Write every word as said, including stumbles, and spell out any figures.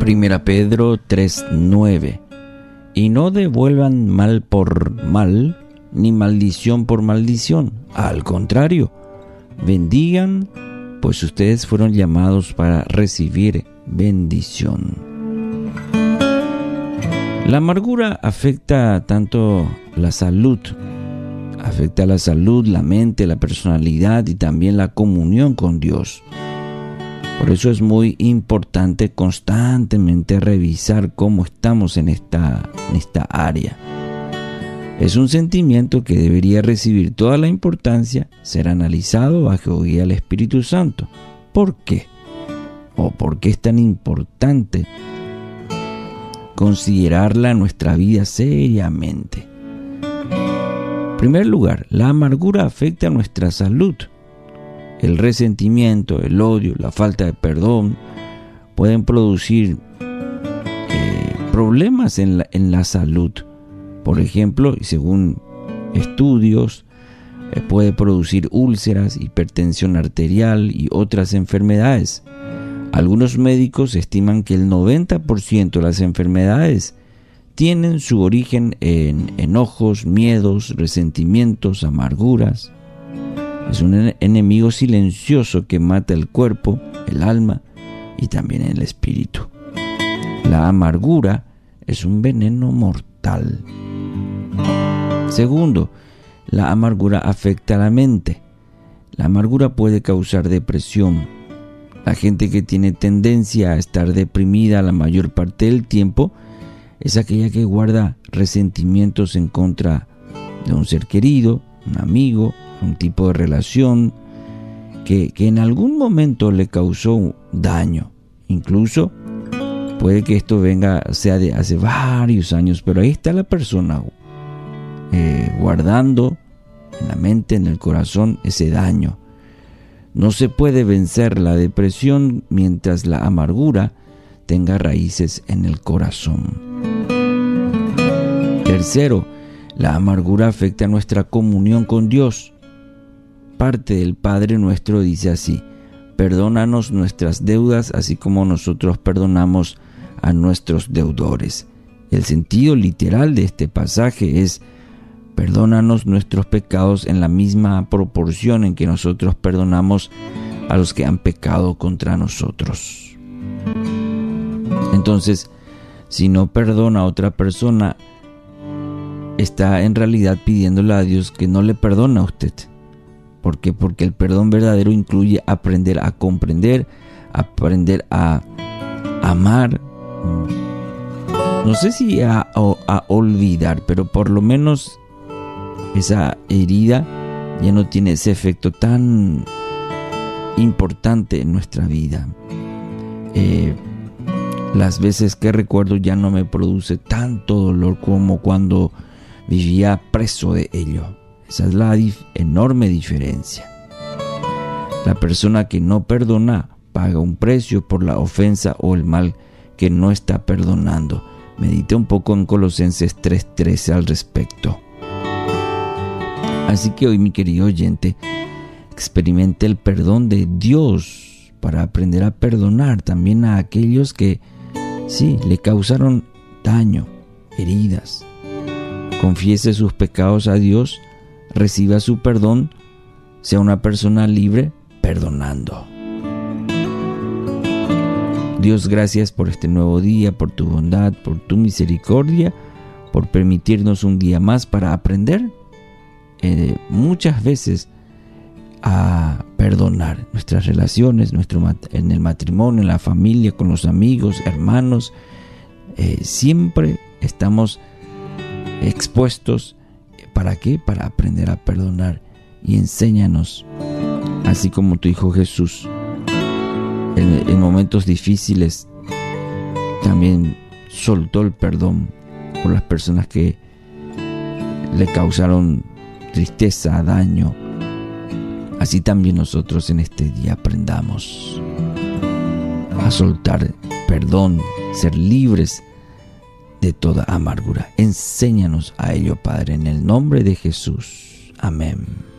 Primera Pedro tres nueve. Y no devuelvan mal por mal, ni maldición por maldición. Al contrario, bendigan, pues ustedes fueron llamados para recibir bendición. La amargura afecta tanto la salud, afecta la salud, la mente, la personalidad y también la comunión con Dios. Por eso es muy importante constantemente revisar cómo estamos en esta, en esta área. Es un sentimiento que debería recibir toda la importancia, ser analizado bajo guía del Espíritu Santo. ¿Por qué? ¿O por qué es tan importante considerarla en nuestra vida seriamente? En primer lugar, la amargura afecta a nuestra salud. El resentimiento, el odio, la falta de perdón pueden producir eh, problemas en la, en la salud. Por ejemplo, y según estudios, eh, puede producir úlceras, hipertensión arterial y otras enfermedades. Algunos médicos estiman que el noventa por ciento de las enfermedades tienen su origen en enojos, miedos, resentimientos, amarguras. Es un enemigo silencioso que mata el cuerpo, el alma y también el espíritu. La amargura es un veneno mortal. Segundo, la amargura afecta a la mente. La amargura puede causar depresión. La gente que tiene tendencia a estar deprimida la mayor parte del tiempo es aquella que guarda resentimientos en contra de un ser querido, un amigo, un tipo de relación que, que en algún momento le causó daño. Incluso puede que esto venga, sea de hace varios años, pero ahí está la persona eh, guardando en la mente, en el corazón, ese daño. No se puede vencer la depresión mientras la amargura tenga raíces en el corazón. Tercero, la amargura afecta a nuestra comunión con Dios. Parte del Padre Nuestro dice así: perdónanos nuestras deudas, así como nosotros perdonamos a nuestros deudores. El sentido literal de este pasaje es: perdónanos nuestros pecados en la misma proporción en que nosotros perdonamos a los que han pecado contra nosotros. Entonces, si no perdona a otra persona, está en realidad pidiéndole a Dios que no le perdone a usted. ¿Por qué? Porque el perdón verdadero incluye aprender a comprender, aprender a amar, no sé si a, a, a olvidar, pero por lo menos esa herida ya no tiene ese efecto tan importante en nuestra vida. Eh, las veces que recuerdo ya no me produce tanto dolor como cuando vivía preso de ello. Esa es la dif- enorme diferencia. La persona que no perdona paga un precio por la ofensa o el mal que no está perdonando. Medite un poco en Colosenses tres trece al respecto. Así que hoy, mi querido oyente, experimente el perdón de Dios para aprender a perdonar también a aquellos que sí le causaron daño, heridas. Confiese sus pecados a Dios, reciba su perdón, sea una persona libre perdonando. Dios, gracias por este nuevo día, por tu bondad, por tu misericordia, por permitirnos un día más para aprender eh, muchas veces a perdonar nuestras relaciones, nuestro mat- en el matrimonio, en la familia, con los amigos, hermanos. Eh, siempre estamos expuestos. ¿Para qué? Para aprender a perdonar. Y enséñanos, así como tu Hijo Jesús, en, en momentos difíciles, también soltó el perdón por las personas que le causaron tristeza, daño. Así también nosotros en este día aprendamos a soltar perdón, ser libres de toda amargura. Enséñanos a ello, Padre, en el nombre de Jesús. Amén.